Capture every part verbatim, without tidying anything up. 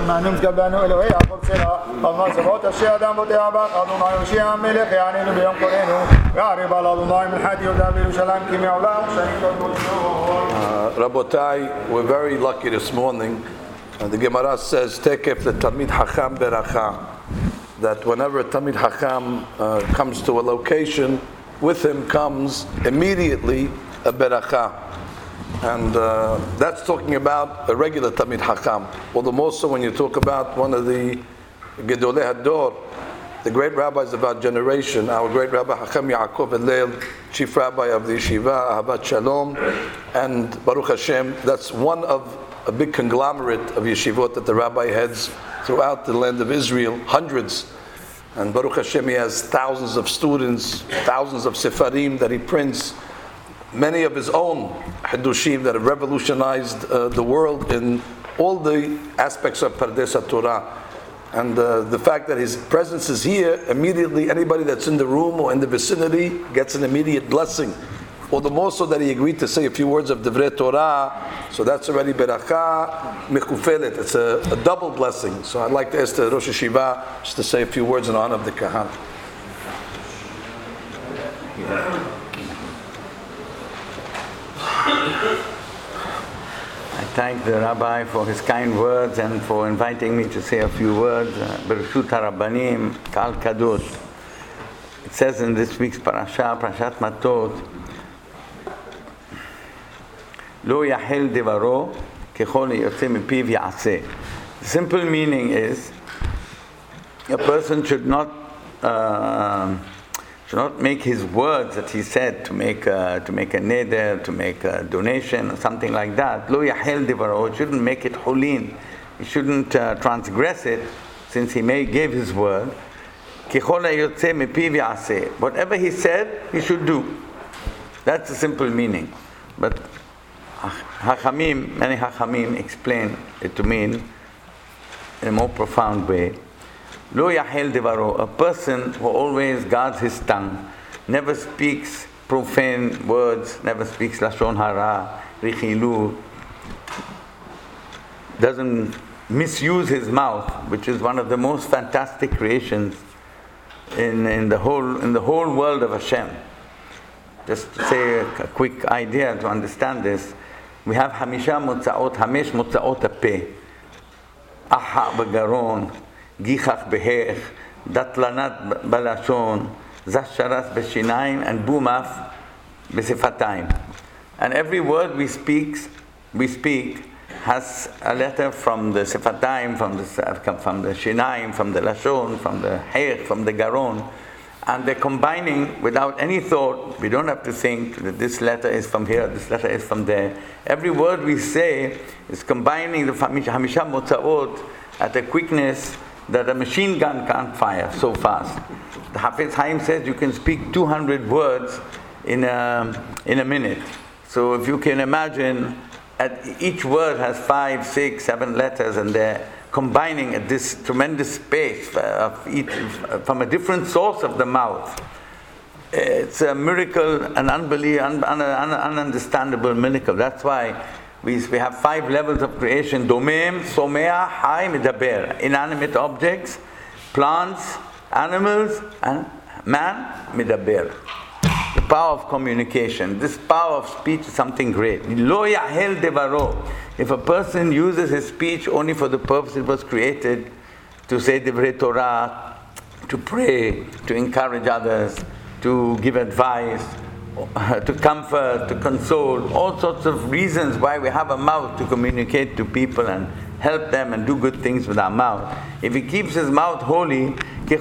מענום תקבלנו אלוהי הכל צרה על מצבות אשר אדם בוטח בך אדוני יושיע המלך יעננו ביום קורנו וערב על אדוני מלכת יהודה וירושלים כי מעולם שנים קודמות. Rabotai, we're very lucky this morning. Uh, the Gemara says, Tekef le Talmid Hacham beracha, that whenever a Talmid Hacham uh, comes to a location, with him comes immediately a beracha. And uh, that's talking about a regular Talmid Hacham. All the more so when you talk about one of the Gedolei Hador, the great rabbis of our generation, our great Rabbi Hacham Yaakov Hillel, chief rabbi of the Yeshiva, Ahavat Shalom, and Baruch Hashem, that's one of a big conglomerate of yeshivot that the rabbi heads throughout the land of Israel, hundreds. And Baruch Hashem, he has thousands of students, thousands of sefarim that he prints, many of his own Hiddushim that have revolutionized uh, the world in all the aspects of Pardes HaTorah. And uh, the fact that his presence is here, immediately anybody that's in the room or in the vicinity gets an immediate blessing. Or the more so that he agreed to say a few words of Divrei Torah, so that's already beracha mekufelet. It's a, a double blessing. So I'd like to ask the Rosh Hashiva just to say a few words in honor of the Kahan. I thank the Rabbi for his kind words and for inviting me to say a few words. Bereshut HaRabbanim, Kal Kadosh. It says in this week's parasha, Parashat Matot, Lo yahel devaro kechol yotze mipiv ya'aseh. The simple meaning is, a person should not uh, should not make his words that he said to make a, to make a neder, to make a donation or something like that. Lo yahel devaro, shouldn't make it hulin. He shouldn't uh, transgress it, since he may gave his word. Kechol yotze mipiv ya'aseh. Whatever he said, he should do. That's the simple meaning. But Hachamim, many Hachamim explain it to mean in a more profound way. Lo yahel devaro, a person who always guards his tongue, never speaks profane words, never speaks lashon hara, richilu, doesn't misuse his mouth, which is one of the most fantastic creations in, in the whole in the whole world of Hashem. Just to say a, a quick idea to understand this. We have Hamisha Motzaot, Hamesh Motzaot Apeh, Aha Bagaron, Gichach Behech, Datlanat Balashon, Zasharas Beshinaim, and Bumaf Besifatayim. And every word we speak, we speak has a letter from the Sifatayim, from the from the Shinaim, from the Lashon, from the Hech, from the Garon. And they're combining without any thought. We don't have to think that this letter is from here, this letter is from there. Every word we say is combining the Hamisha Motzaot at a quickness that a machine gun can't fire so fast. The Hafiz Haim says you can speak two hundred words in a, in a minute. So if you can imagine, at each word has five, six, seven letters, and they're combining at this tremendous space of each, from a different source of the mouth. It's a miracle, an unbelievable, un, un, un, ununderstandable miracle. That's why we, we have five levels of creation: domem, somea, hai, medaber. Inanimate objects, plants, animals, and man, medaber. The power of communication. This power of speech is something great. Lo yahel devaro. If a person uses his speech only for the purpose it was created, to say Divrei Torah, to pray, to encourage others, to give advice, to comfort, to console, all sorts of reasons why we have a mouth to communicate to people and help them and do good things with our mouth. If he keeps his mouth holy,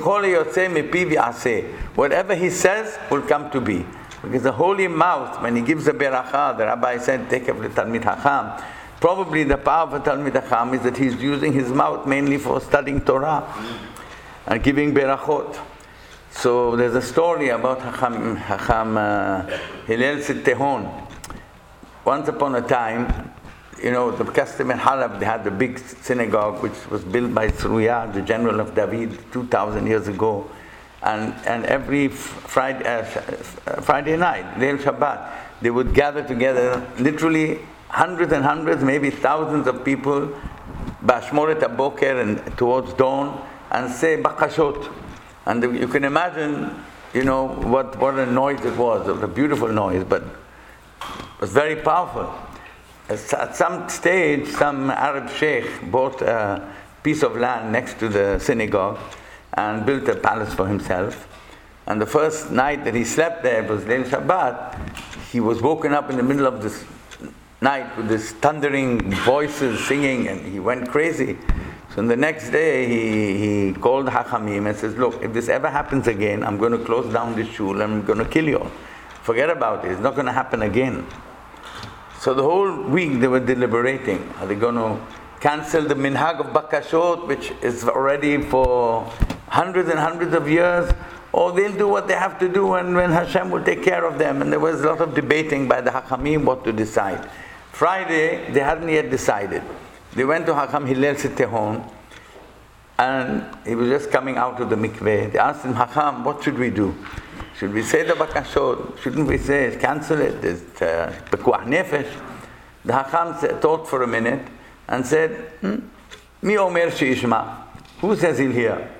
whatever he says will come to be. Because the holy mouth, when he gives a beracha, the Rabbi said, take up the Talmid Hacham. Probably the power of a Talmid Hacham is that he's using his mouth mainly for studying Torah and giving berachot. So there's a story about Hacham, Hacham uh, Hillel Sittehon. Once upon a time, you know, the custom in Halab, they had the big synagogue which was built by Tzruya, the general of David, two thousand years ago. And and every Friday, uh, Friday night, Leil Shabbat, they would gather together, literally hundreds and hundreds, maybe thousands of people Bashmoret Aboker and towards dawn and say bakashot. And you can imagine, you know, what, what a noise it was. It was a beautiful noise, but it was very powerful. At some stage, some Arab sheikh bought a piece of land next to the synagogue and built a palace for himself. And the first night that he slept there, it was Leil Shabbat, he was woken up in the middle of this night with this thundering voices singing, and he went crazy. So the next day he, he called Hachamim and says, look, if this ever happens again, I'm going to close down this shul and I'm going to kill you all. Forget about it, it's not going to happen again. So the whole week they were deliberating. Are they going to cancel the minhag of bakashot, which is already for hundreds and hundreds of years, or they'll do what they have to do and when Hashem will take care of them? And there was a lot of debating by the Hachamim what to decide. Friday, they hadn't yet decided. They went to Hakam Hillel Sittehon, and he was just coming out of the mikveh. They asked him, Hakam, what should we do? Should we say the bakashot? Shouldn't we say, cancel it? It's pekuach nefesh. The Hakam said, thought for a minute and said, hmm? Mi omer sheishma. Who says he'll hear?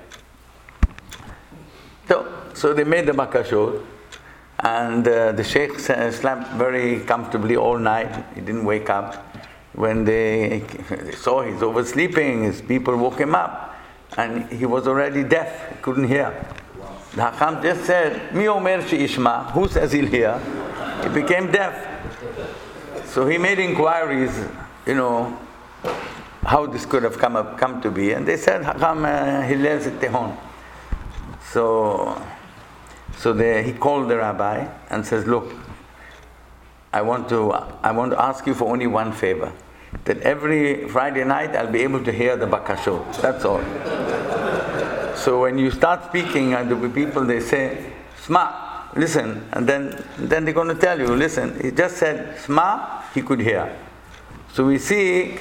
So, so they made the bakashot, and uh, the sheikh slept very comfortably all night. He didn't wake up. When they, they saw he's oversleeping, his people woke him up, and he was already deaf, he couldn't hear. The Hakam just said, Mi omer sheishma, who says he'll hear? He became deaf. So he made inquiries, you know, how this could have come up, come to be, and they said, Hakam uh, Hillel Sittehon. So, so they, he called the rabbi and says, look, I want to I want to ask you for only one favor, that every Friday night I'll be able to hear the bakashot. That's all. So when you start speaking, and there'll be people, they say, Sma, listen, and then then they're going to tell you, listen. He just said Sma, he could hear. So we see,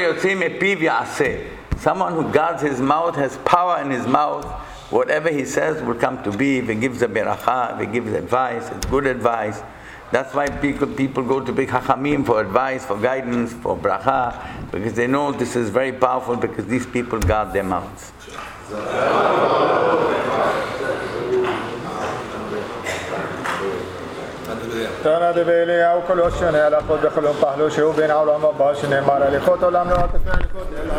someone who guards his mouth has power in his mouth. Whatever he says will come to be. If he gives a beracha, if he gives advice, it's good advice. That's why people, people go to big Hachamim for advice, for guidance, for bracha, because they know this is very powerful, because these people guard their mouths. תנא דבאליהו כל יושן אלא חוד בחלום פחלו שהוא בין העולם הבא שנאמר הליכות עולם לא תפי הליכות אלא